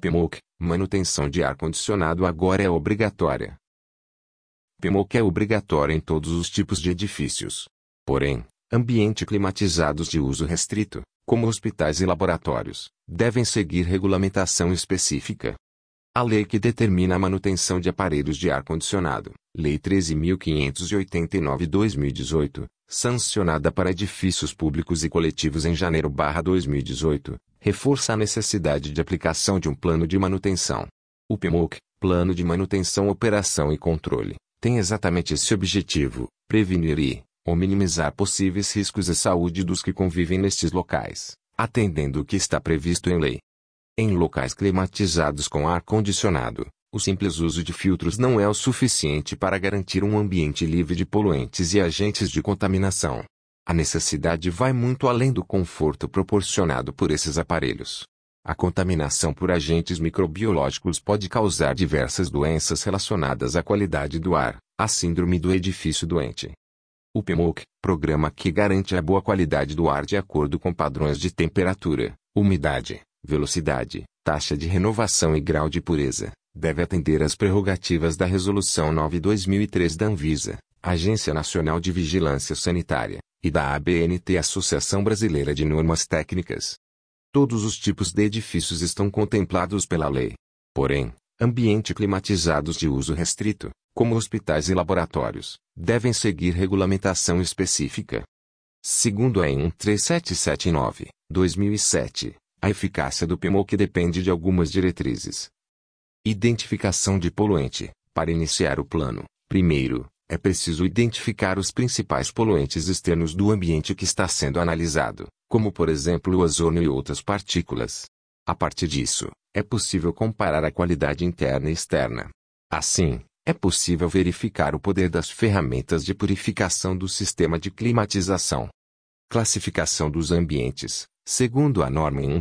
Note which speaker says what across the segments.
Speaker 1: PMOC, manutenção de ar-condicionado agora é obrigatória. PMOC é obrigatória em todos os tipos de edifícios. Porém, ambientes climatizados de uso restrito, como hospitais e laboratórios, devem seguir regulamentação específica. A lei que determina a manutenção de aparelhos de ar-condicionado, Lei 13.589/2018, sancionada para edifícios públicos e coletivos em janeiro/2018, reforça a necessidade de aplicação de um plano de manutenção. O PMOC, Plano de Manutenção, Operação e Controle, tem exatamente esse objetivo: prevenir ou minimizar possíveis riscos à saúde dos que convivem nestes locais, atendendo o que está previsto em lei. Em locais climatizados com ar-condicionado, o simples uso de filtros não é o suficiente para garantir um ambiente livre de poluentes e agentes de contaminação. A necessidade vai muito além do conforto proporcionado por esses aparelhos. A contaminação por agentes microbiológicos pode causar diversas doenças relacionadas à qualidade do ar, a síndrome do edifício doente. O PMOC, programa que garante a boa qualidade do ar de acordo com padrões de temperatura, umidade, velocidade, taxa de renovação e grau de pureza, deve atender às prerrogativas da Resolução 9/2003 da Anvisa, Agência Nacional de Vigilância Sanitária, e da ABNT, Associação Brasileira de Normas Técnicas. Todos os tipos de edifícios estão contemplados pela lei. Porém, ambientes climatizados de uso restrito, como hospitais e laboratórios, devem seguir regulamentação específica. Segundo a EN 13779/2007, a eficácia do PMOC depende de algumas diretrizes. Identificação de poluente. Para iniciar o plano, primeiro, é preciso identificar os principais poluentes externos do ambiente que está sendo analisado, como por exemplo o ozônio e outras partículas. A partir disso, é possível comparar a qualidade interna e externa. Assim, é possível verificar o poder das ferramentas de purificação do sistema de climatização. Classificação dos ambientes. Segundo a norma EN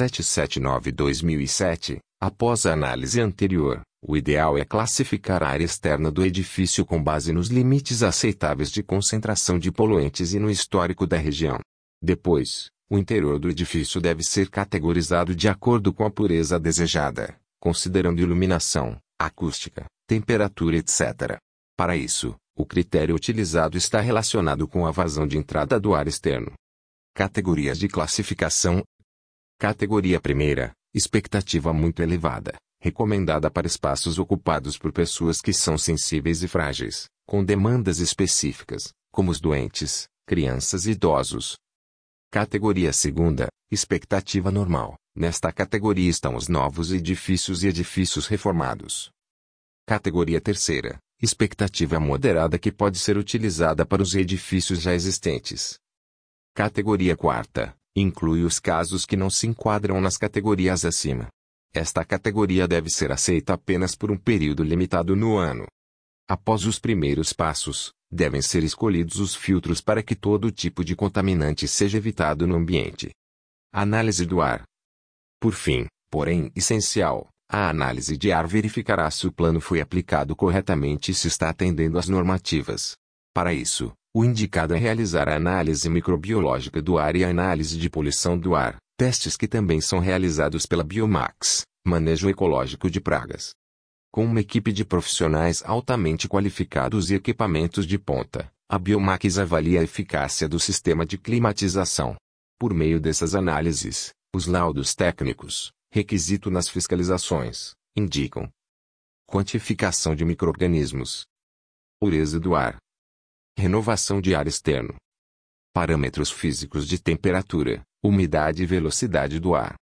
Speaker 1: 13779/2007, após a análise anterior, o ideal é classificar a área externa do edifício com base nos limites aceitáveis de concentração de poluentes e no histórico da região. Depois, o interior do edifício deve ser categorizado de acordo com a pureza desejada, considerando iluminação, acústica, temperatura, etc. Para isso, o critério utilizado está relacionado com a vazão de entrada do ar externo. Categorias de classificação. Categoria primeira, expectativa muito elevada, recomendada para espaços ocupados por pessoas que são sensíveis e frágeis, com demandas específicas, como os doentes, crianças e idosos. Categoria segunda, expectativa normal. Nesta categoria estão os novos edifícios e edifícios reformados. Categoria terceira, expectativa moderada, que pode ser utilizada para os edifícios já existentes. Categoria quarta, inclui os casos que não se enquadram nas categorias acima. Esta categoria deve ser aceita apenas por um período limitado no ano. Após os primeiros passos, devem ser escolhidos os filtros para que todo tipo de contaminante seja evitado no ambiente. Análise do ar. Por fim, porém essencial, a análise de ar verificará se o plano foi aplicado corretamente e se está atendendo às normativas. Para isso, o indicado é realizar a análise microbiológica do ar e a análise de poluição do ar, testes que também são realizados pela Biomax, Manejo Ecológico de Pragas. Com uma equipe de profissionais altamente qualificados e equipamentos de ponta, a Biomax avalia a eficácia do sistema de climatização. Por meio dessas análises, os laudos técnicos, requisito nas fiscalizações, indicam quantificação de micro-organismos, pureza do ar, renovação de ar externo, parâmetros físicos de temperatura, umidade e velocidade do ar.